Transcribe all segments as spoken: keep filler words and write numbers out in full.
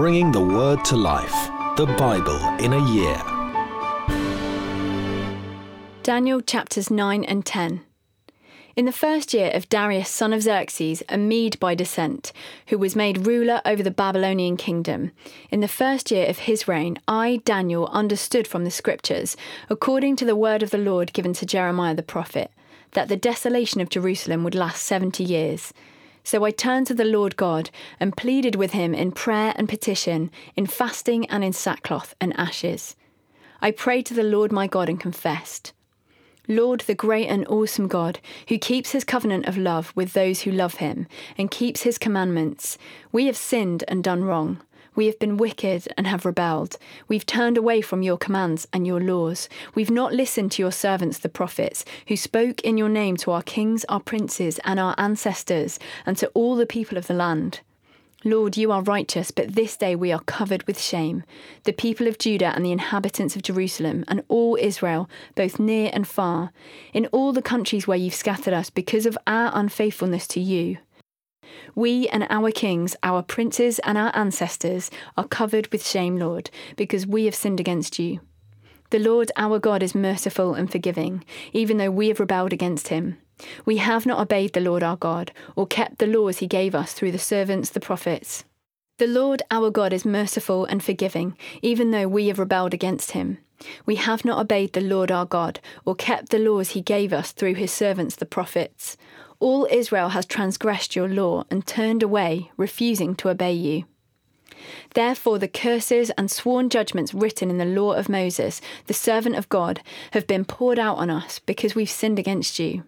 bringing the Word to life, the Bible in a year. Daniel chapters nine and ten. In the first year of Darius son of Xerxes, a Mede by descent, who was made ruler over the Babylonian kingdom, in the first year of his reign, I, Daniel, understood from the scriptures, according to the word of the Lord given to Jeremiah the prophet, that the desolation of Jerusalem would last seventy years. So I turned to the Lord God and pleaded with him in prayer and petition, in fasting and in sackcloth and ashes. I prayed to the Lord my God and confessed, Lord, the great and awesome God, who keeps his covenant of love with those who love him and keeps his commandments, we have sinned and done wrong. We have been wicked and have rebelled. We've turned away from your commands and your laws. We've not listened to your servants, the prophets, who spoke in your name to our kings, our princes, and our ancestors, and to all the people of the land. Lord, you are righteous, but this day we are covered with shame, the people of Judah and the inhabitants of Jerusalem, and all Israel, both near and far, in all the countries where you've scattered us because of our unfaithfulness to you. We and our kings, our princes and our ancestors are covered with shame, Lord, because we have sinned against you. The Lord our God is merciful and forgiving, even though we have rebelled against him. We have not obeyed the Lord our God, or kept the laws he gave us through the servants, the prophets. The Lord our God is merciful and forgiving, even though we have rebelled against him. We have not obeyed the Lord our God, or kept the laws he gave us through his servants, the prophets. All Israel has transgressed your law and turned away, refusing to obey you. Therefore the curses and sworn judgments written in the law of Moses, the servant of God, have been poured out on us because we've sinned against you.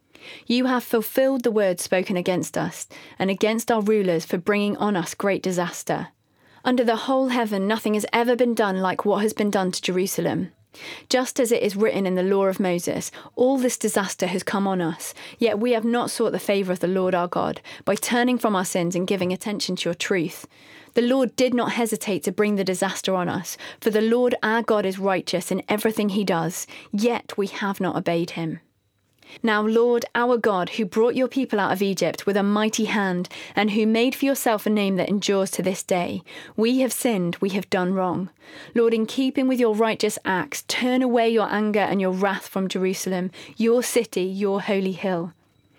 You have fulfilled the words spoken against us and against our rulers for bringing on us great disaster. Under the whole heaven nothing has ever been done like what has been done to Jerusalem. Just as it is written in the law of Moses, all this disaster has come on us, yet we have not sought the favour of the Lord our God by turning from our sins and giving attention to your truth. The Lord did not hesitate to bring the disaster on us, for the Lord our God is righteous in everything he does, yet we have not obeyed him. Now, Lord, our God, who brought your people out of Egypt with a mighty hand, and who made for yourself a name that endures to this day, we have sinned, we have done wrong. Lord, in keeping with your righteous acts, turn away your anger and your wrath from Jerusalem, your city, your holy hill.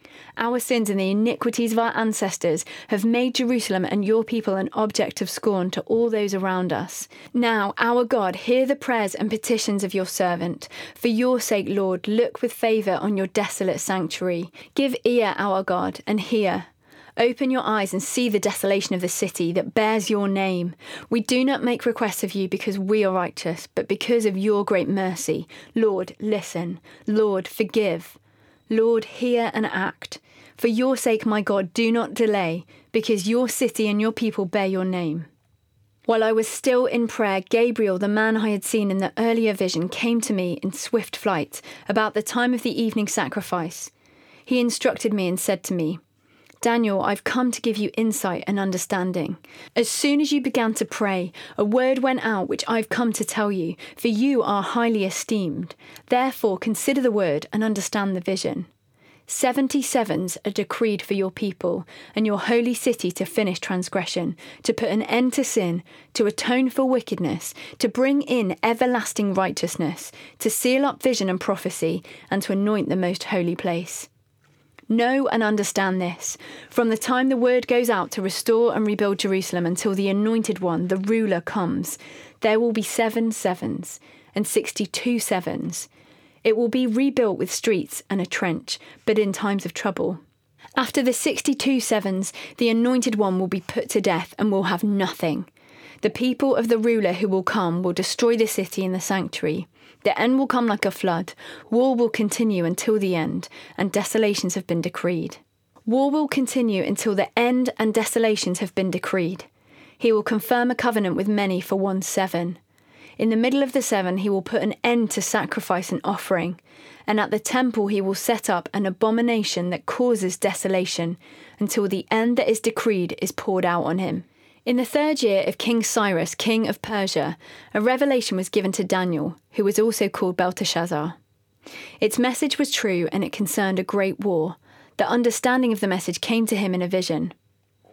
Our sins and the iniquities of our ancestors have made Jerusalem and your people an object of scorn to all those around us. Now, our God, hear the prayers and petitions of your servant. For your sake, Lord, look with favour on your desolate sanctuary. Give ear, our God, and hear. Open your eyes and see the desolation of the city that bears your name. We do not make requests of you because we are righteous, but because of your great mercy. Lord, listen. Lord, forgive. Lord, hear and act. For your sake, my God, do not delay, because your city and your people bear your name. While I was still in prayer, Gabriel, the man I had seen in the earlier vision, came to me in swift flight about the time of the evening sacrifice. He instructed me and said to me, Daniel, I've come to give you insight and understanding. As soon as you began to pray, a word went out which I've come to tell you, for you are highly esteemed. Therefore, consider the word and understand the vision. Seventy sevens are decreed for your people and your holy city to finish transgression, to put an end to sin, to atone for wickedness, to bring in everlasting righteousness, to seal up vision and prophecy, and to anoint the most holy place. Know and understand this. From the time the word goes out to restore and rebuild Jerusalem until the anointed one, the ruler, comes, there will be seven sevens and sixty-two sevens. It will be rebuilt with streets and a trench, but in times of trouble. After the sixty-two sevens, the anointed one will be put to death and will have nothing. The people of the ruler who will come will destroy the city and the sanctuary. The end will come like a flood. War will continue until the end, and desolations have been decreed. War will continue until the end and desolations have been decreed. He will confirm a covenant with many for one seven. In the middle of the seven, he will put an end to sacrifice and offering, and at the temple he will set up an abomination that causes desolation until the end that is decreed is poured out on him. In the third year of King Cyrus, king of Persia, a revelation was given to Daniel, who was also called Belteshazzar. Its message was true, and it concerned a great war. The understanding of the message came to him in a vision.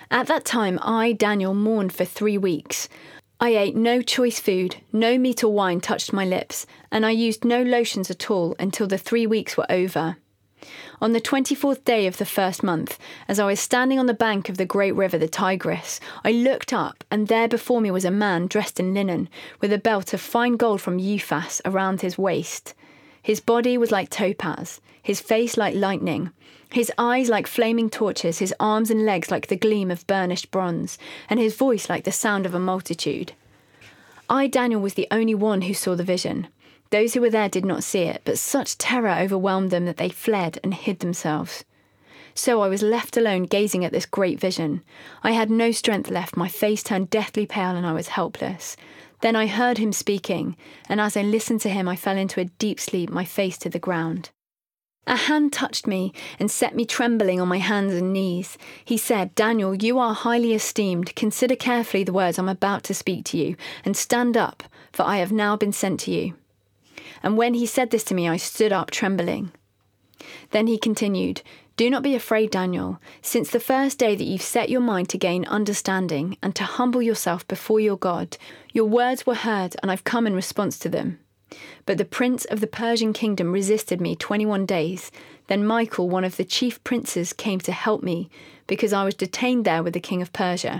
At that time, I, Daniel, mourned for three weeks. I ate no choice food, no meat or wine touched my lips, and I used no lotions at all until the three weeks were over. On the twenty-fourth day of the first month, as I was standing on the bank of the great river, the Tigris, I looked up, and there before me was a man dressed in linen, with a belt of fine gold from Uphaz around his waist. His body was like topaz, his face like lightning, his eyes like flaming torches, his arms and legs like the gleam of burnished bronze, and his voice like the sound of a multitude. I, Daniel, was the only one who saw the vision. Those who were there did not see it, but such terror overwhelmed them that they fled and hid themselves. So I was left alone gazing at this great vision. I had no strength left, my face turned deathly pale and I was helpless. Then I heard him speaking, and as I listened to him I fell into a deep sleep, my face to the ground. A hand touched me and set me trembling on my hands and knees. He said, "Daniel, you are highly esteemed. Consider carefully the words I'm about to speak to you, and stand up, for I have now been sent to you." And when he said this to me, I stood up trembling. Then he continued, "Do not be afraid, Daniel. Since the first day that you've set your mind to gain understanding and to humble yourself before your God, your words were heard, and I've come in response to them. But the prince of the Persian kingdom resisted me twenty-one days. Then Michael, one of the chief princes, came to help me, because I was detained there with the king of Persia.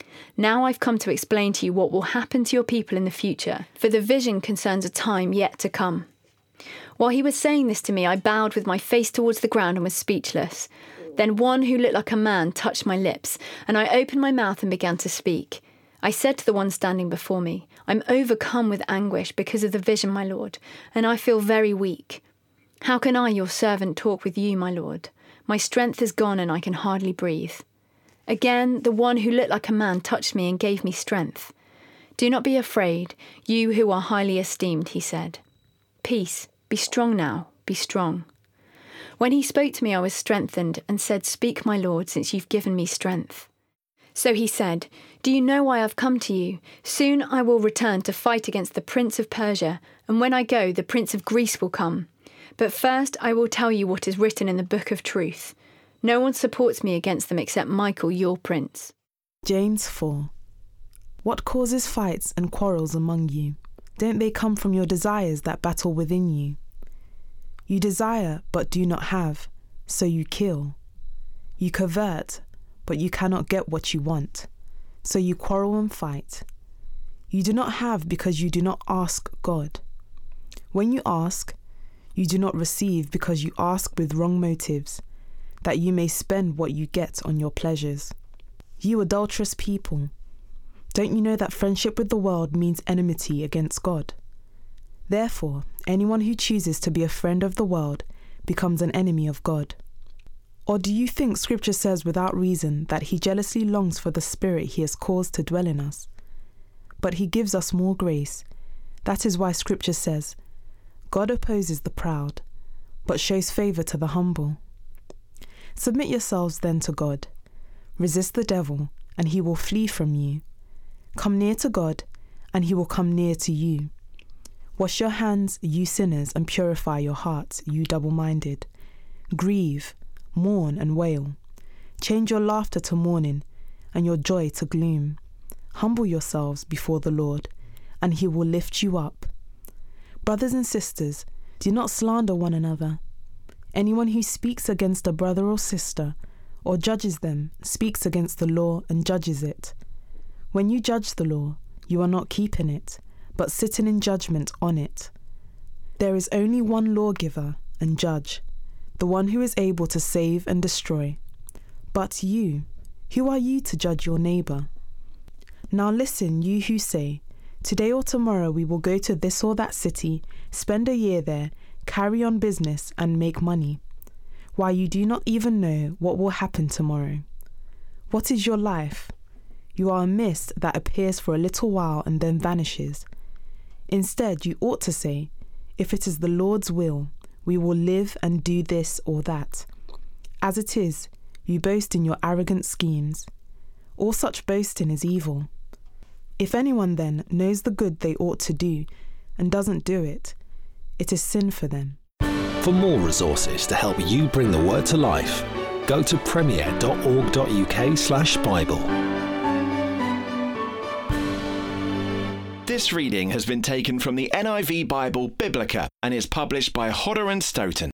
Now I've come to explain to you what will happen to your people in the future, for the vision concerns a time yet to come." While he was saying this to me, I bowed with my face towards the ground and was speechless. Then one who looked like a man touched my lips, and I opened my mouth and began to speak. I said to the one standing before me, "I'm overcome with anguish because of the vision, my lord, and I feel very weak. How can I, your servant, talk with you, my lord? My strength is gone and I can hardly breathe." Again, the one who looked like a man touched me and gave me strength. "Do not be afraid, you who are highly esteemed," he said. "Peace, be strong now, be strong." When he spoke to me, I was strengthened and said, "Speak, my lord, since you've given me strength." So he said, "Do you know why I've come to you? Soon I will return to fight against the prince of Persia, and when I go, the prince of Greece will come. But first I will tell you what is written in the book of truth. No one supports me against them except Michael, your prince." James four. What causes fights and quarrels among you? Don't they come from your desires that battle within you? You desire, but do not have, so you kill. You covet, but you cannot get what you want, so you quarrel and fight. You do not have because you do not ask God. When you ask, you do not receive because you ask with wrong motives, that you may spend what you get on your pleasures. You adulterous people, don't you know that friendship with the world means enmity against God? Therefore, anyone who chooses to be a friend of the world becomes an enemy of God. Or do you think Scripture says without reason that he jealously longs for the Spirit he has caused to dwell in us? But he gives us more grace. That is why Scripture says, "God opposes the proud, but shows favour to the humble." Submit yourselves then to God. Resist the devil, and he will flee from you. Come near to God, and he will come near to you. Wash your hands, you sinners, and purify your hearts, you double-minded. Grieve, mourn, and wail. Change your laughter to mourning, and your joy to gloom. Humble yourselves before the Lord, and he will lift you up. Brothers and sisters, do not slander one another. Anyone who speaks against a brother or sister, or judges them, speaks against the law and judges it. When you judge the law, you are not keeping it, but sitting in judgment on it. There is only one lawgiver and judge, the one who is able to save and destroy. But you, who are you to judge your neighbour? Now listen, you who say, "Today or tomorrow we will go to this or that city, spend a year there, carry on business and make money," while you do not even know what will happen tomorrow. What is your life? You are a mist that appears for a little while and then vanishes. Instead, you ought to say, "If it is the Lord's will, we will live and do this or that." As it is, you boast in your arrogant schemes. All such boasting is evil. If anyone then knows the good they ought to do and doesn't do it, it is sin for them. For more resources to help you bring the word to life, go to premier.org.uk slash Bible. This reading has been taken from the N I V Bible Biblica and is published by Hodder and Stoughton.